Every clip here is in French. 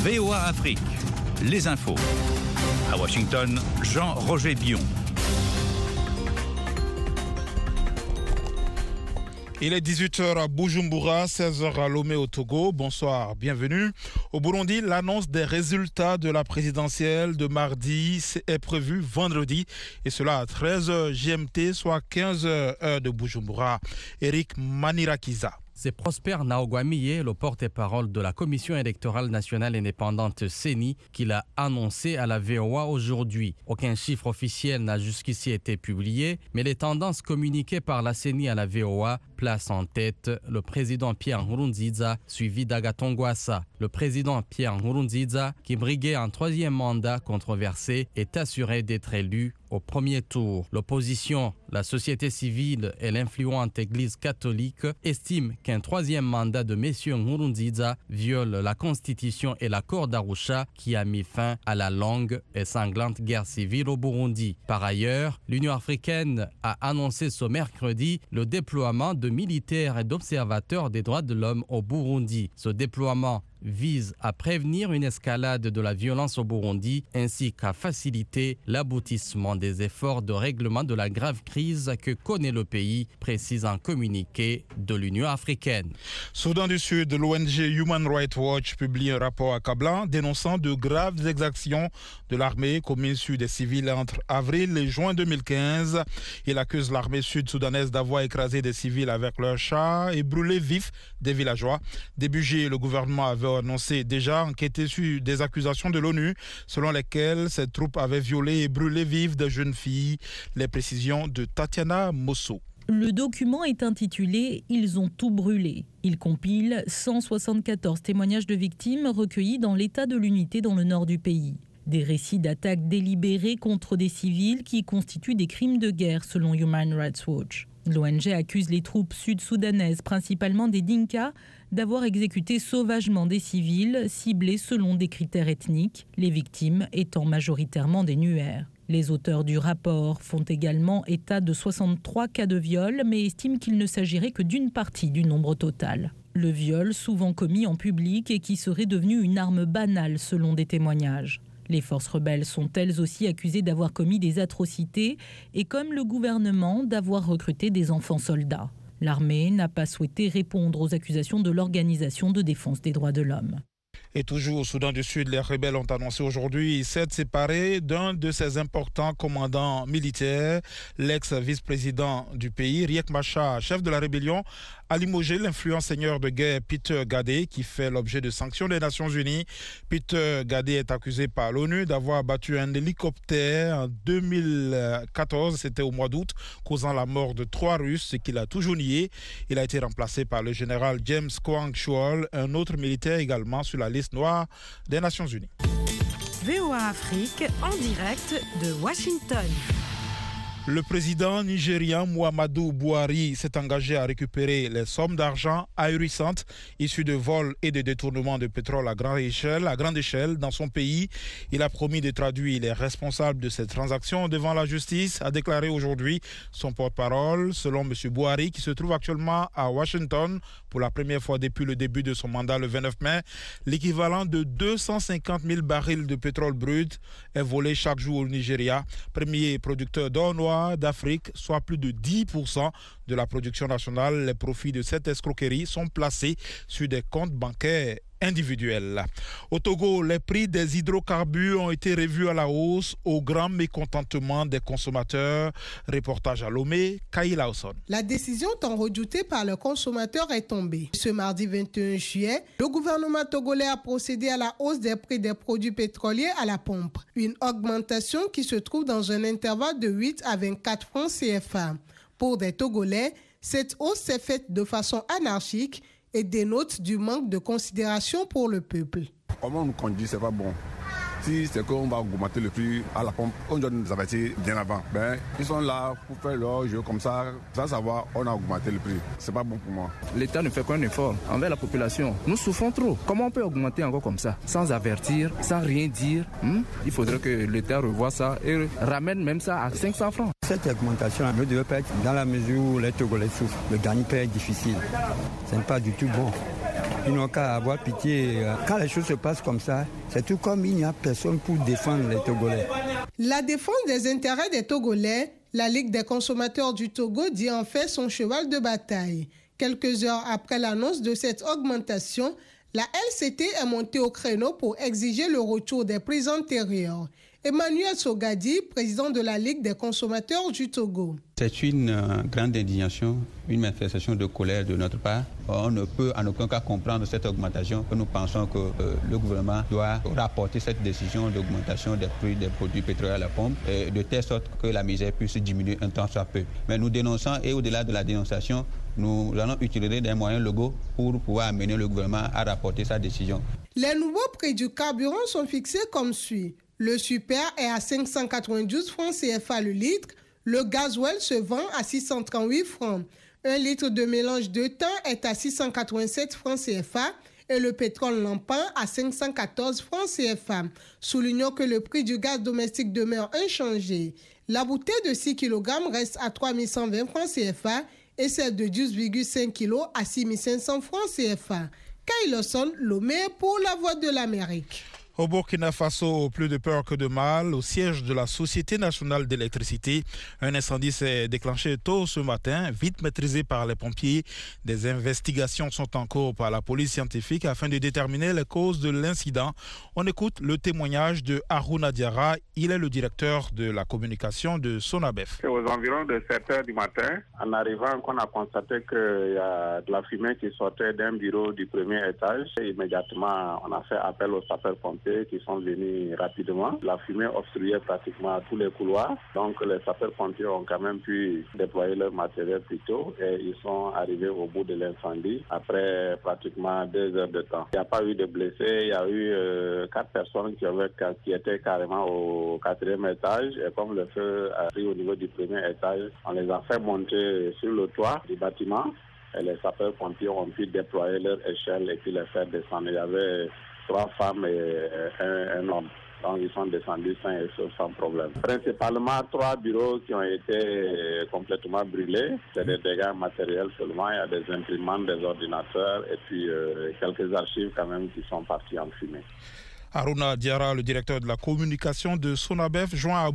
VOA Afrique, les infos. À Washington, Jean-Roger Bion. Il est 18h à Bujumbura, 16h à Lomé au Togo. Bonsoir, bienvenue. Au Burundi, l'annonce des résultats de la présidentielle de mardi est prévue vendredi, et cela à 13h GMT, soit 15h heure de Bujumbura. Eric Manirakiza. C'est Prosper Naogwamiye, le porte-parole de la Commission électorale nationale indépendante CENI, qui l'a annoncé à la VOA aujourd'hui. Aucun chiffre officiel n'a jusqu'ici été publié, mais les tendances communiquées par la CENI à la VOA placent en tête le président Pierre Nkurunziza, suivi d'Agathon Rwasa. Le président Pierre Nkurunziza, qui briguait un troisième mandat controversé, est assuré d'être élu au premier tour. L'opposition, la société civile et l'influente Église catholique estiment qu'un troisième mandat de M. Nkurunziza viole la Constitution et l'accord d'Arusha qui a mis fin à la longue et sanglante guerre civile au Burundi. Par ailleurs, l'Union africaine a annoncé ce mercredi le déploiement de militaires et d'observateurs des droits de l'homme au Burundi. Ce déploiement vise à prévenir une escalade de la violence au Burundi ainsi qu'à faciliter l'aboutissement des efforts de règlement de la grave crise que connaît le pays, précise un communiqué de l'Union africaine. Soudan du Sud, l'ONG Human Rights Watch publie un rapport accablant dénonçant de graves exactions de l'armée commises sur des civils entre avril et juin 2015. Il accuse l'armée sud-soudanaise d'avoir écrasé des civils avec leurs chars et brûlé vifs des villageois. Début juillet, le gouvernement avait annoncé déjà enquêter sur des accusations de l'ONU selon lesquelles ces troupes avaient violé et brûlé vives des jeunes filles. Les précisions de Tatiana Mosso. Le document est intitulé « Ils ont tout brûlé ». Il compile 174 témoignages de victimes recueillis dans l'état de l'unité dans le nord du pays. Des récits d'attaques délibérées contre des civils qui constituent des crimes de guerre selon Human Rights Watch. L'ONG accuse les troupes sud-soudanaises, principalement des Dinka, d'avoir exécuté sauvagement des civils ciblés selon des critères ethniques, les victimes étant majoritairement des Nuers. Les auteurs du rapport font également état de 63 cas de viol, mais estiment qu'il ne s'agirait que d'une partie du nombre total. Le viol, souvent commis en public et qui serait devenu une arme banale selon des témoignages. Les forces rebelles sont elles aussi accusées d'avoir commis des atrocités et, comme le gouvernement, d'avoir recruté des enfants soldats. L'armée n'a pas souhaité répondre aux accusations de l'Organisation de défense des droits de l'homme. Et toujours au Soudan du Sud, les rebelles ont annoncé aujourd'hui s'être séparés d'un de ses importants commandants militaires. L'ex-vice-président du pays, Riek Machar, chef de la rébellion, a limogé l'influent seigneur de guerre Peter Gadé, qui fait l'objet de sanctions des Nations Unies. Peter Gadé est accusé par l'ONU d'avoir abattu un hélicoptère en 2014, c'était au mois d'août, causant la mort de 3 Russes, ce qu'il a toujours nié. Il a été remplacé par le général James Kwang Chol, un autre militaire également sur la liste noire des Nations Unies. VOA Afrique en direct de Washington. Le président nigérian Muhammadu Buhari s'est engagé à récupérer les sommes d'argent ahurissantes issues de vols et de détournements de pétrole à grande échelle dans son pays. Il a promis de traduire les responsables de ces transactions devant la justice, a déclaré aujourd'hui son porte-parole. Selon M. Buhari, qui se trouve actuellement à Washington pour la première fois depuis le début de son mandat le 29 mai, l'équivalent de 250 000 barils de pétrole brut est volé chaque jour au Nigeria, premier producteur d'or noir d'Afrique, soit plus de 10% de la production nationale. Les profits de cette escroquerie sont placés sur des comptes bancaires individuels. Au Togo, les prix des hydrocarbures ont été revus à la hausse au grand mécontentement des consommateurs. Reportage à Lomé, Kaï Lawson. La décision tant redoutée par le consommateur est tombée. Ce mardi 21 juillet, le gouvernement togolais a procédé à la hausse des prix des produits pétroliers à la pompe. Une augmentation qui se trouve dans un intervalle de 8 à 24 francs CFA. Pour des Togolais, cette hausse s'est faite de façon anarchique et dénote du manque de considération pour le peuple. Comment on nous conduit, c'est pas bon. Si c'est qu'on va augmenter le prix à la pompe, on doit nous avertir bien avant. Ils sont là pour faire leur jeu comme ça, sans savoir on a augmenté le prix. C'est pas bon pour moi. L'État ne fait qu'un effort envers la population. Nous souffrons trop. Comment on peut augmenter encore comme ça, sans avertir, sans rien dire? Il faudrait que l'État revoie ça et ramène même ça à 500 francs. Cette augmentation ne devait pas être dans la mesure où les Togolais souffrent. Le gagne-pain est difficile. Ce n'est pas du tout bon. Ils n'ont qu'à avoir pitié. Quand les choses se passent comme ça, c'est tout comme il n'y a personne pour défendre les Togolais. La défense des intérêts des Togolais, la Ligue des consommateurs du Togo dit en fait son cheval de bataille. Quelques heures après l'annonce de cette augmentation, la LCT est montée au créneau pour exiger le retour des prix antérieurs. Emmanuel Sogadi, président de la Ligue des consommateurs du Togo. C'est une grande indignation, une manifestation de colère de notre part. On ne peut en aucun cas comprendre cette augmentation. Nous pensons que le gouvernement doit rapporter cette décision d'augmentation des prix des produits pétroliers à la pompe de telle sorte que la misère puisse diminuer un temps soit peu. Mais nous dénonçons et au-delà de la dénonciation, nous allons utiliser des moyens légaux pour pouvoir amener le gouvernement à rapporter sa décision. Les nouveaux prix du carburant sont fixés comme suit. Le super est à 592 francs CFA le litre. Le gasoil se vend à 638 francs. Un litre de mélange de thym est à 687 francs CFA et le pétrole lampant à 514 francs CFA. Soulignons que le prix du gaz domestique demeure inchangé. La bouteille de 6 kg reste à 3120 francs CFA et celle de 12,5 kg à 6500 francs CFA. Kay Lawson, Lomé pour la Voix de l'Amérique. Au Burkina Faso, plus de peur que de mal, au siège de la Société nationale d'électricité, un incendie s'est déclenché tôt ce matin, vite maîtrisé par les pompiers. Des investigations sont en cours par la police scientifique afin de déterminer les causes de l'incident. On écoute le témoignage de Harouna Diarra. Il est le directeur de la communication de Sonabef. C'est aux environs de 7 heures du matin, en arrivant, qu'on a constaté qu'il y a de la fumée qui sortait d'un bureau du premier étage. Et immédiatement, on a fait appel aux sapeurs-pompiers qui sont venus rapidement. La fumée obstruait pratiquement tous les couloirs. Donc les sapeurs-pompiers ont quand même pu déployer leur matériel plus tôt et ils sont arrivés au bout de l'incendie après pratiquement 2 heures de temps. Il n'y a pas eu de blessés. Il y a eu 4 personnes qui étaient carrément au 4e étage. Et comme le feu a pris au niveau du premier étage, on les a fait monter sur le toit du bâtiment. Et les sapeurs-pompiers ont pu déployer leur échelle et puis les faire descendre. Il y avait 3 femmes et un homme. Donc ils sont descendus sains et saufs sans problème. Principalement 3 bureaux qui ont été complètement brûlés. C'est des dégâts matériels seulement. Il y a des imprimantes, des ordinateurs et puis quelques archives quand même qui sont parties en fumée. Harouna Diarra, le directeur de la communication de Sonabef, joint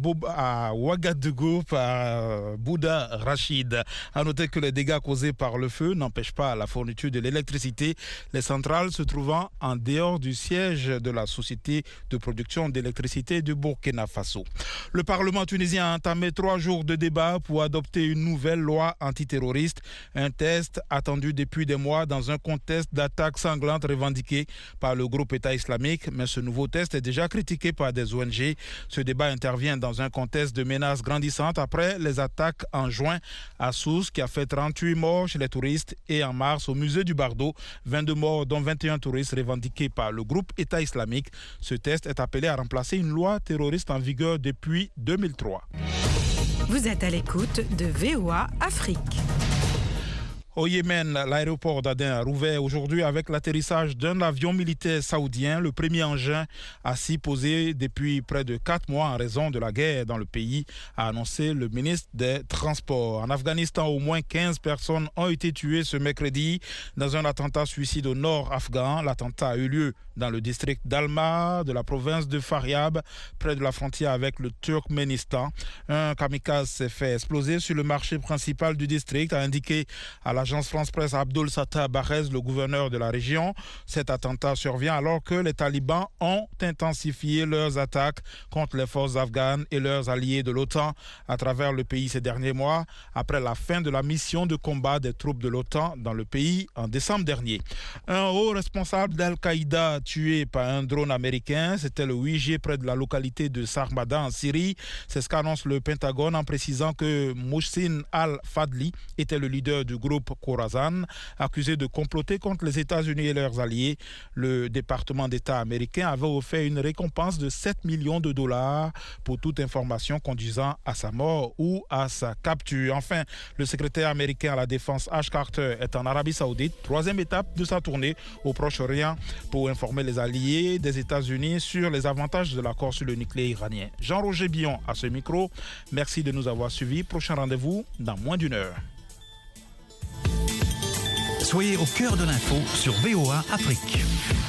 à Ouagadougou par Bouda Rachid. A noter que les dégâts causés par le feu n'empêchent pas la fourniture de l'électricité, les centrales se trouvant en dehors du siège de la société de production d'électricité du Burkina Faso. Le Parlement tunisien a entamé 3 jours de débat pour adopter une nouvelle loi antiterroriste, un test attendu depuis des mois dans un contexte d'attaques sanglantes revendiquées par le groupe État islamique. Mais ce nouveau test est déjà critiqué par des ONG. Ce débat intervient dans un contexte de menaces grandissantes après les attaques en juin à Sousse qui a fait 38 morts chez les touristes et en mars au musée du Bardo, 22 morts dont 21 touristes revendiqués par le groupe État islamique. Ce test est appelé à remplacer une loi terroriste en vigueur depuis 2003. Vous êtes à l'écoute de VOA Afrique. Au Yémen, l'aéroport d'Aden a rouvert aujourd'hui avec l'atterrissage d'un avion militaire saoudien, le premier engin assis posé depuis près de 4 mois en raison de la guerre dans le pays, a annoncé le ministre des Transports. En Afghanistan, au moins 15 personnes ont été tuées ce mercredi dans un attentat suicide au nord afghan. L'attentat a eu lieu dans le district d'Alma de la province de Faryab, près de la frontière avec le Turkménistan. Un kamikaze s'est fait exploser sur le marché principal du district, a indiqué à l'agence France-Presse Abdul Sattah Barrez, le gouverneur de la région. Cet attentat survient alors que les talibans ont intensifié leurs attaques contre les forces afghanes et leurs alliés de l'OTAN à travers le pays ces derniers mois, après la fin de la mission de combat des troupes de l'OTAN dans le pays en décembre dernier. Un haut responsable d'Al-Qaïda tué par un drone américain, c'était le 8 juillet près de la localité de Sarmada en Syrie. C'est ce qu'annonce le Pentagone en précisant que Mohsin al-Fadli était le leader du groupe Khorasan, accusé de comploter contre les États-Unis et leurs alliés. Le département d'État américain avait offert une récompense de 7 millions de dollars pour toute information conduisant à sa mort ou à sa capture. Enfin, le secrétaire américain à la défense Ash Carter est en Arabie Saoudite, 3e étape de sa tournée au Proche-Orient pour informer les alliés des États-Unis sur les avantages de l'accord sur le nucléaire iranien. Jean-Roger Billon à ce micro. Merci de nous avoir suivis. Prochain rendez-vous dans moins d'1 heure. Soyez au cœur de l'info sur VOA Afrique.